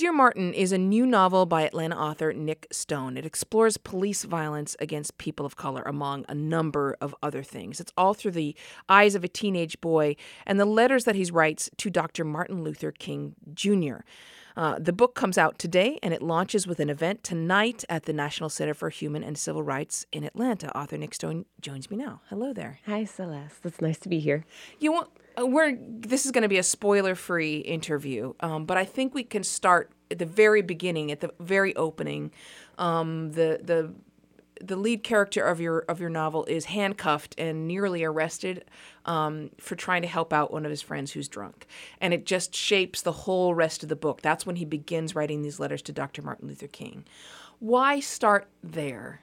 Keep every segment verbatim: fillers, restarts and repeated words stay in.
Dear Martin is a new novel by Atlanta author Nick Stone. It explores police violence against people of color, among a number of other things. It's all through the eyes of a teenage boy and the letters that he writes to Doctor Martin Luther King Junior Uh, the book comes out today, and it launches with an event tonight at the National Center for Human and Civil Rights in Atlanta. Author Nick Stone joins me now. Hello there. Hi, Celeste. It's nice to be here. You want, uh, we're this is going to be a spoiler-free interview, um, but I think we can start at the very beginning, at the very opening. Um, the the the lead character of your of your novel is handcuffed and nearly arrested um, for trying to help out one of his friends who's drunk, and it just shapes the whole rest of the book. That's when he begins writing these letters to Doctor Martin Luther King. Why start there?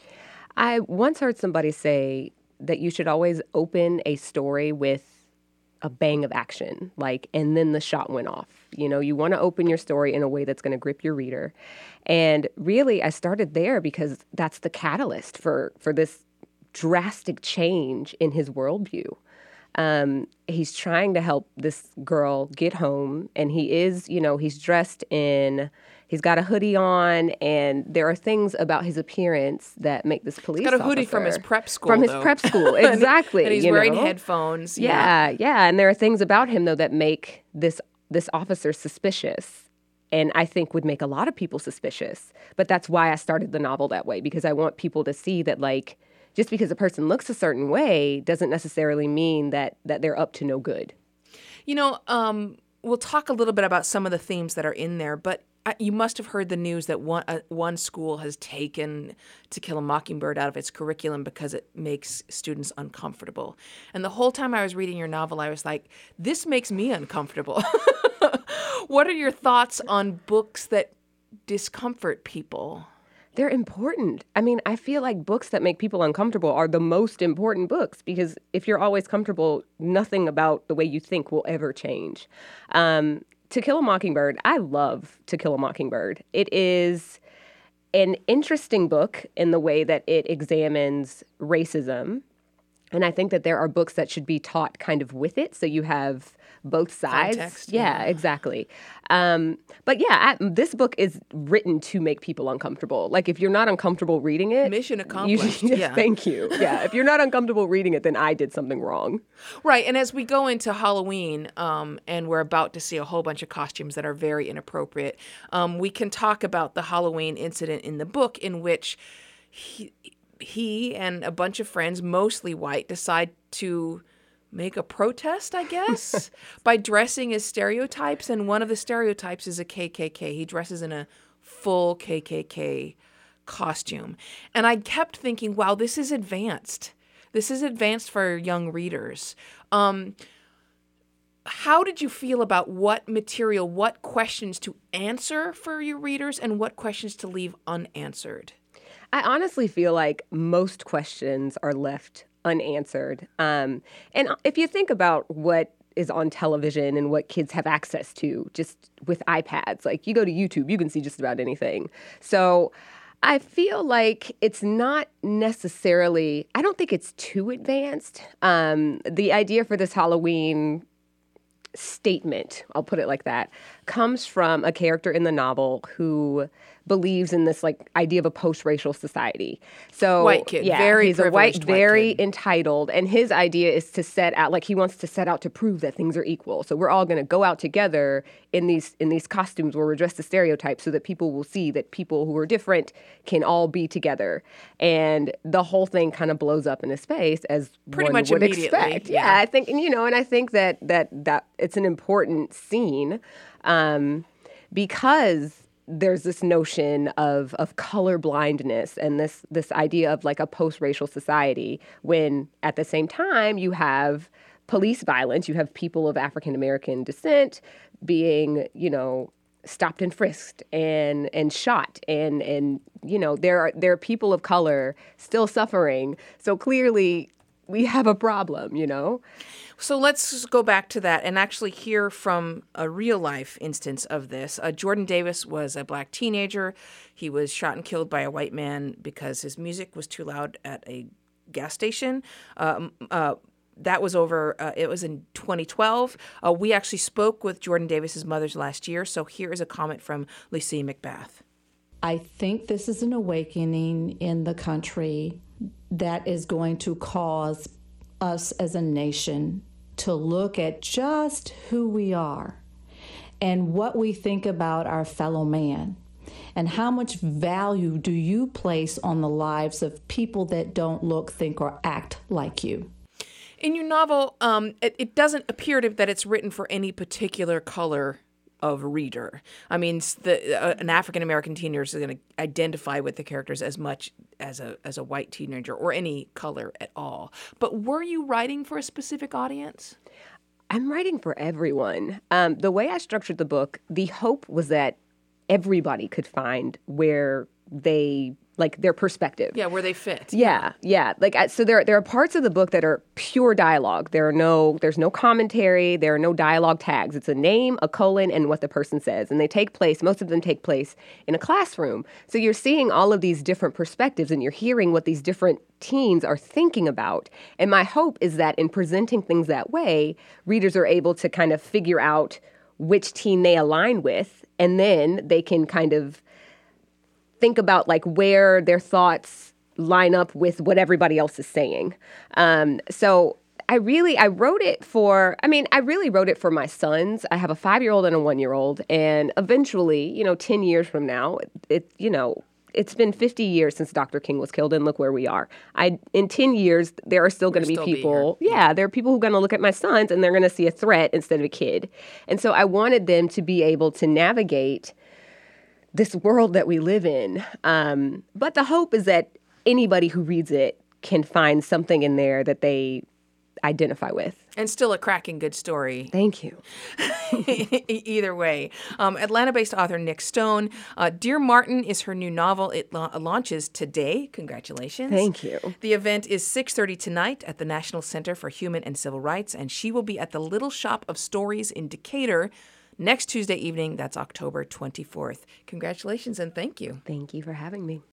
I once heard somebody say that you should always open a story with a bang of action, like, and then the shot went off. You know, you want to open your story in a way that's going to grip your reader. And really, I started there because that's the catalyst for, for this drastic change in his worldview. Um, he's trying to help this girl get home, and he is, you know, he's dressed in, he's got a hoodie on, and there are things about his appearance that make this police officer. He's got a hoodie officer, from his prep school, From his though. prep school, exactly. and he's you wearing know? headphones. Yeah, yeah, yeah, and there are things about him, though, that make this this officer suspicious, and I think would make a lot of people suspicious. But that's why I started the novel that way, because I want people to see that, like, just because a person looks a certain way doesn't necessarily mean that that they're up to no good. You know, um, we'll talk a little bit about some of the themes that are in there, but you must have heard the news that one uh, one school has taken To Kill a Mockingbird out of its curriculum because it makes students uncomfortable. And the whole time I was reading your novel, I was like, this makes me uncomfortable. What are your thoughts on books that discomfort people? They're important. I mean, I feel like books that make people uncomfortable are the most important books, because if you're always comfortable, nothing about the way you think will ever change. Um, To Kill a Mockingbird, I love To Kill a Mockingbird. It is an interesting book in the way that it examines racism. And I think that there are books that should be taught kind of with it, so you have both sides. Context, yeah, yeah. exactly. Um, but yeah, I, this book is written to make people uncomfortable. Like, if you're not uncomfortable reading it, Mission you accomplished. should- yeah. Thank you. Yeah, if you're not uncomfortable reading it, then I did something wrong. Right, and as we go into Halloween, um, and we're about to see a whole bunch of costumes that are very inappropriate, um, we can talk about the Halloween incident in the book in which he, he and a bunch of friends, mostly white, decide to make a protest, I guess, by dressing as stereotypes, and one of the stereotypes is a K K K. He dresses in a full K K K costume. And I kept thinking, wow, this is advanced. This is advanced for young readers. Um, how did you feel about what material, what questions to answer for your readers and what questions to leave unanswered? I honestly feel like most questions are left unanswered. Um, and if you think about what is on television and what kids have access to just with iPads, like, you go to YouTube, you can see just about anything. So I feel like it's not necessarily, I don't think it's too advanced. Um, the idea for this Halloween statement, I'll put it like that, comes from a character in the novel who believes in this, like, idea of a post-racial society. So white kid, yeah, very he's a white, privileged white very kid. entitled, and his idea is to set out, like, he wants to set out to prove that things are equal. So we're all going to go out together in these in these costumes where we're dressed as stereotypes, so that people will see that people who are different can all be together. And the whole thing kind of blows up in his face, as Pretty one much would immediately, expect. yeah. Yeah, I think, and you know, and I think that that that it's an important scene, um, because there's this notion of of color blindness and this this idea of, like, a post-racial society, when at the same time you have police violence, you have people of African American descent being, you know, stopped and frisked and and shot, and and you know, there are there are people of color still suffering. So clearly we have a problem, you know. So let's just go back to that and actually hear from a real-life instance of this. Uh, Jordan Davis was a black teenager. He was shot and killed by a white man because his music was too loud at a gas station. Um, uh, that was over, uh, it was in twenty twelve. Uh, we actually spoke with Jordan Davis's mothers last year. So here is a comment from Lucia McBath. I think this is an awakening in the country that is going to cause us as a nation to look at just who we are and what we think about our fellow man. And how much value do you place on the lives of people that don't look, think, or act like you? In your novel, um, it, it doesn't appear to, that it's written for any particular color of reader. I mean, the, uh, an African-American teenager is going to identify with the characters as much as a as a white teenager or any color at all. But were you writing for a specific audience? I'm writing for everyone. Um, the way I structured the book, the hope was that everybody could find where they, like, their perspective. Yeah, where they fit. Yeah, yeah. Like, I- so there, there are parts of the book that are pure dialogue. There are no, there's no commentary. There are no dialogue tags. It's a name, a colon, and what the person says. And they take place, most of them take place in a classroom. So you're seeing all of these different perspectives and you're hearing what these different teens are thinking about. And my hope is that in presenting things that way, readers are able to kind of figure out which teen they align with, and then they can kind of think about like where their thoughts line up with what everybody else is saying. Um, so I really, I wrote it for, I mean, I really wrote it for my sons. I have a five-year-old and a one-year-old, and eventually, you know, ten years from now, it, you know, it's been fifty years since Doctor King was killed, and look where we are. I in ten years, there are still going to be still be people. here. Yeah, there are people who are going to look at my sons, and they're going to see a threat instead of a kid. And so I wanted them to be able to navigate this world that we live in. Um, but the hope is that anybody who reads it can find something in there that they identify with. And still a cracking good story. Thank you. Either way. Um, Atlanta-based author Nick Stone. Uh, Dear Martin is her new novel. It la- launches today. Congratulations. Thank you. The event is six thirty tonight at the National Center for Human and Civil Rights, and she will be at the Little Shop of Stories in Decatur next Tuesday evening. That's October twenty-fourth. Congratulations and thank you. Thank you for having me.